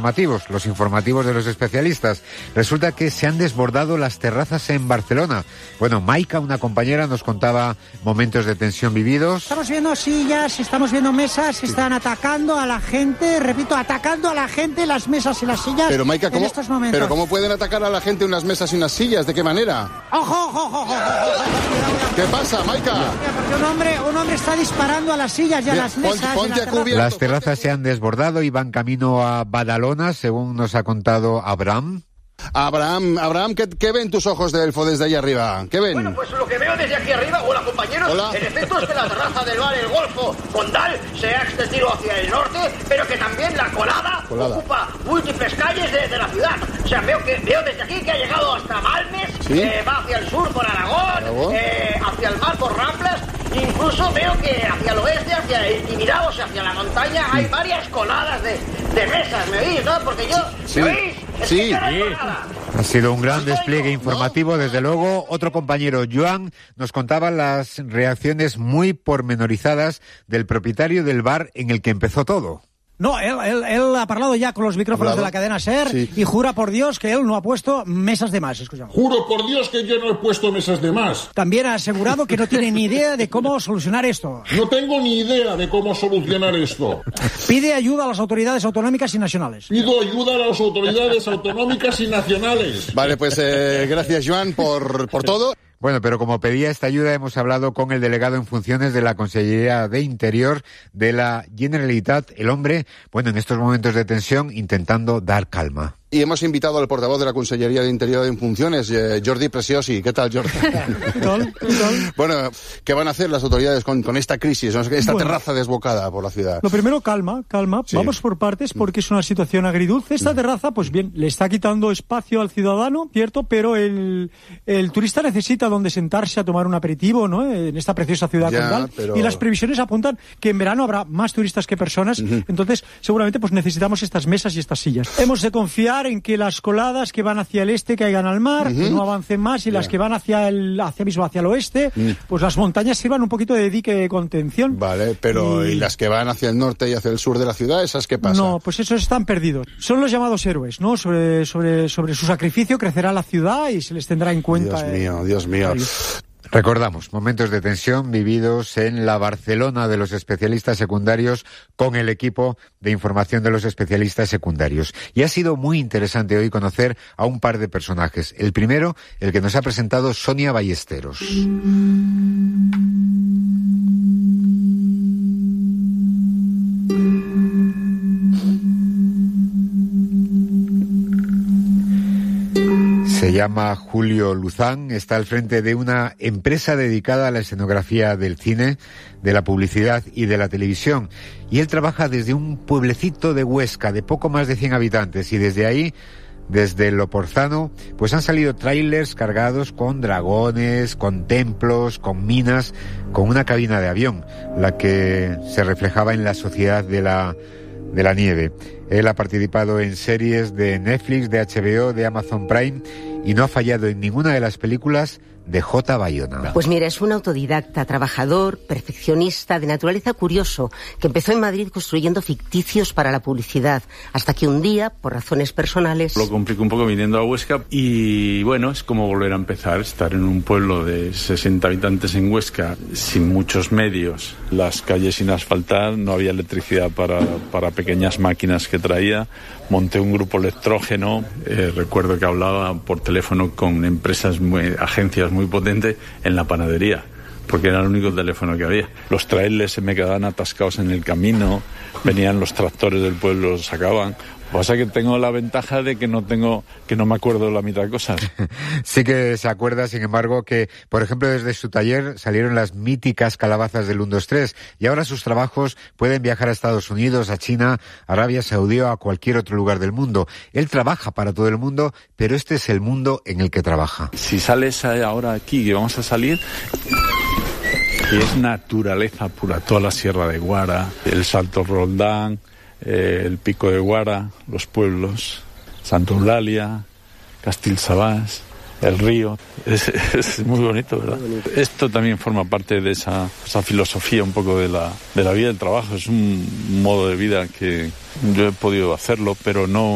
informativos, los informativos de los especialistas. Resulta que se han desbordado las terrazas en Barcelona. Bueno, Maika, una compañera, nos contaba momentos de tensión vividos. Estamos viendo sillas, estamos viendo mesas, están atacando a la gente, repito, atacando a la gente las mesas y las sillas. Pero Maika, en estos momentos. ¿pero cómo pueden atacar a la gente unas mesas y unas sillas? ¿De qué manera? ¡Ojo! ¿Qué pasa, Maika? Porque un hombre está disparando a las sillas y a las mesas. Ponte a cubierto. Las terrazas se han desbordado y van camino a Badalona, según nos ha contado Abraham. Abraham, ¿qué ven tus ojos de elfo desde ahí arriba? ¿Qué ven? Bueno, pues lo que veo desde aquí arriba, hola compañeros, hola. En efecto es que la terraza del bar El Golfo Condal se ha extendido hacia el norte, pero que también la colada. Ocupa múltiples calles de la ciudad. O sea, veo desde aquí que ha llegado hasta Balmes, ¿sí? Va hacia el sur por Aragón, hacia el mar por Ramblas, incluso veo que hacia el oeste, hacia Intimidados, hacia la montaña, hay varias coladas de mesas, ¿me oís, no? Porque yo, sí. ¿me oís? Sí. Ha sido un gran despliegue informativo, desde luego. Otro compañero, Joan, nos contaba las reacciones muy pormenorizadas del propietario del bar en el que empezó todo. No, él ha hablado ya con los micrófonos de la cadena SER, sí. Y jura por Dios que él no ha puesto mesas de más. Escuchamos. Juro por Dios que yo no he puesto mesas de más. También ha asegurado que no tiene ni idea de cómo solucionar esto. No tengo ni idea de cómo solucionar esto. Pide ayuda a las autoridades autonómicas y nacionales. Pido ayuda a las autoridades autonómicas y nacionales. Vale, pues gracias, Joan, por todo. Bueno, pero como pedía esta ayuda, hemos hablado con el delegado en funciones de la Consellería de Interior de la Generalitat, el hombre, bueno, en estos momentos de tensión, intentando dar calma. Y hemos invitado al portavoz de la Consellería de Interior en funciones, Jordi Preciosi. ¿Qué tal, Jordi? Bueno, ¿qué van a hacer las autoridades con esta crisis, esta terraza desbocada por la ciudad? Lo primero, calma. Sí. Vamos por partes porque es una situación agridulce. Esta terraza, pues bien, le está quitando espacio al ciudadano, ¿cierto? Pero el turista necesita donde sentarse a tomar un aperitivo, ¿no? En esta preciosa ciudad condal. Pero... Y las previsiones apuntan que en verano habrá más turistas que personas. Entonces, seguramente, pues necesitamos estas mesas y estas sillas. Hemos de confiar en que las coladas que van hacia el este caigan al mar, que no avancen más, y las que van hacia el oeste, pues las montañas sirvan un poquito de dique de contención. Vale, pero ¿y las que van hacia el norte y hacia el sur de la ciudad, esas qué pasa? No, pues esos están perdidos. Son los llamados héroes, ¿no? Sobre su sacrificio crecerá la ciudad y se les tendrá en cuenta. Dios mío. Recordamos momentos de tensión vividos en la Barcelona de los especialistas secundarios con el equipo de información de los especialistas secundarios. Y ha sido muy interesante hoy conocer a un par de personajes. El primero, el que nos ha presentado Sonia Ballesteros. Se llama Julio Luzán, está al frente de una empresa dedicada a la escenografía del cine, de la publicidad y de la televisión. Y él trabaja desde un pueblecito de Huesca de poco más de 100 habitantes y desde ahí, desde el Loporzano, pues han salido tráilers cargados con dragones, con templos, con minas, con una cabina de avión, la que se reflejaba en la sociedad de la nieve. Él ha participado en series de Netflix, de HBO, de Amazon Prime y no ha fallado en ninguna de las películas de J. Bayona. Pues mira, es un autodidacta, trabajador, perfeccionista, de naturaleza curioso, que empezó en Madrid construyendo ficticios para la publicidad, hasta que un día, por razones personales... Lo complico un poco viniendo a Huesca y bueno, es como volver a empezar, estar en un pueblo de 60 habitantes en Huesca, sin muchos medios, las calles sin asfaltar, no había electricidad para pequeñas máquinas que traía. Monté un grupo electrógeno, recuerdo que hablaba por teléfono con agencias muy potentes en la panadería, porque era el único teléfono que había. Los trailers se me quedaban atascados en el camino, venían los tractores del pueblo, los sacaban. Pasa que tengo la ventaja de que no me acuerdo de la mitad de cosas. Sí que se acuerda, sin embargo, que, por ejemplo, desde su taller salieron las míticas calabazas del 1, 2, 3 y ahora sus trabajos pueden viajar a Estados Unidos, a China, Arabia Saudí o a cualquier otro lugar del mundo. Él trabaja para todo el mundo, pero este es el mundo en el que trabaja. Si sales ahora aquí, que vamos a salir... Y es naturaleza pura, toda la Sierra de Guara, el Salto Roldán, el Pico de Guara, los pueblos, Santa Eulalia, Castellsabás, el río. Es muy bonito, ¿verdad? Esto también forma parte de esa filosofía un poco de la vida del trabajo. Es un modo de vida que yo he podido hacerlo, pero no